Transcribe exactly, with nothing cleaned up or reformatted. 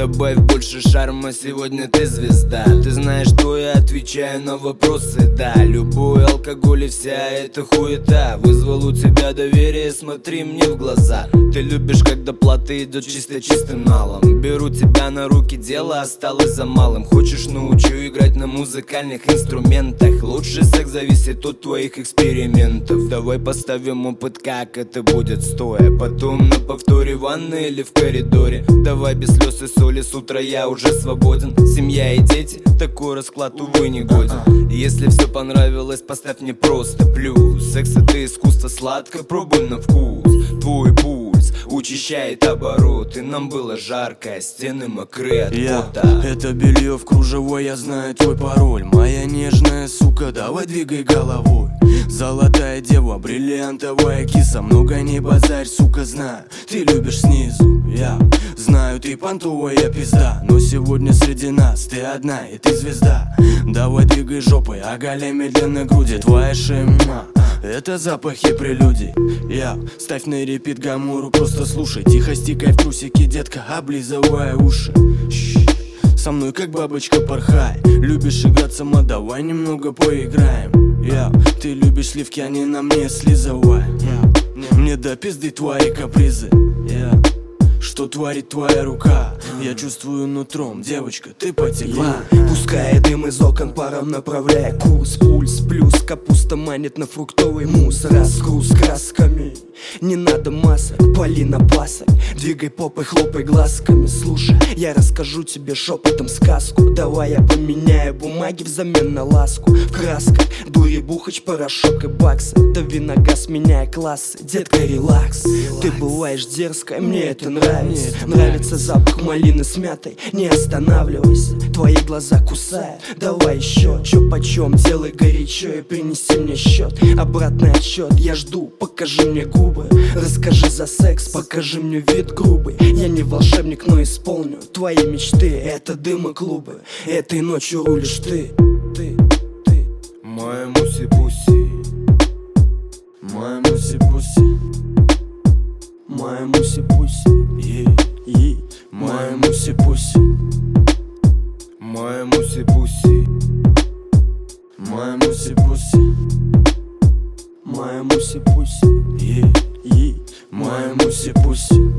Добавь больше шарма, сегодня ты звезда. Ты знаешь, что я отвечаю на вопросы, да. Любой алкоголь и вся эта хуета вызвал у тебя доверие, смотри мне в глаза. Ты любишь, когда плата идет чисто чистым налом. Беру тебя на руки, дело осталось за малым. Хочешь, научу играть на музыкальных инструментах. Лучший секс зависит от твоих экспериментов. Давай поставим опыт, как это будет стоя. Потом на повторе в ванной или в коридоре. Давай без слез и соли, с утра я уже свободен. Семья и дети, такой расклад, увы, не годен. Если все понравилось, поставь мне просто плюс. Секс это искусство, сладко, пробуй на вкус. Твой пульс учащает обороты. Нам было жарко, стены мокрые от пота. Это белье в кружевой, я знаю твой пароль. Моя нежная сука, давай двигай головой. Золотая дева, бриллиантовая киса. Много не базарь, сука, знаю, ты любишь снизу. Я знаю, ты понтовая пизда, но сегодня среди нас ты одна и ты звезда. Давай двигай жопой, оголяй медленно груди. Твоя шема — это запахи прелюдий. Я ставь на репит гамуру, просто слушай. Тихо стикай в трусики, детка, облизывая уши. Со мной как бабочка порхай. Любишь играть сама, давай немного поиграем. Я, ты любишь сливки, они на мне слизывай. Я, мне до пизды твои капризы. Я, что творит твоя рука? Я чувствую нутром, девочка, ты потекла. Пускай дым из окон паром направляя курс. Пульс плюс, капуста манит на фруктовый мусс. Разгруз красками, не надо масок, пали на пасок. Двигай попой, хлопай глазками. Слушай, я расскажу тебе шепотом сказку. Давай я поменяю бумаги взамен на ласку. В красках дури, бухач, порошок и баксы. Дави на газ, меняя классы. Детка, релакс. Ты бываешь дерзкая, мне это нравится. Нравится запах малины с мятой, не останавливайся. Твои глаза кусают, давай еще. Чё почем, делай горячо и принеси мне счет. Обратный отсчет, я жду, покажи мне губы. Расскажи за секс, покажи мне вид грубый. Я не волшебник, но исполню твои мечты. Это дым и клубы, этой ночью рулишь ты. Ты, ты. Моя муси-пуси, моя муси-пуси, моя муси-пуси, моя муси-пуси, моя муси-пуси, моя муси-пуси, моя муси-пуси, моя муси-пуси.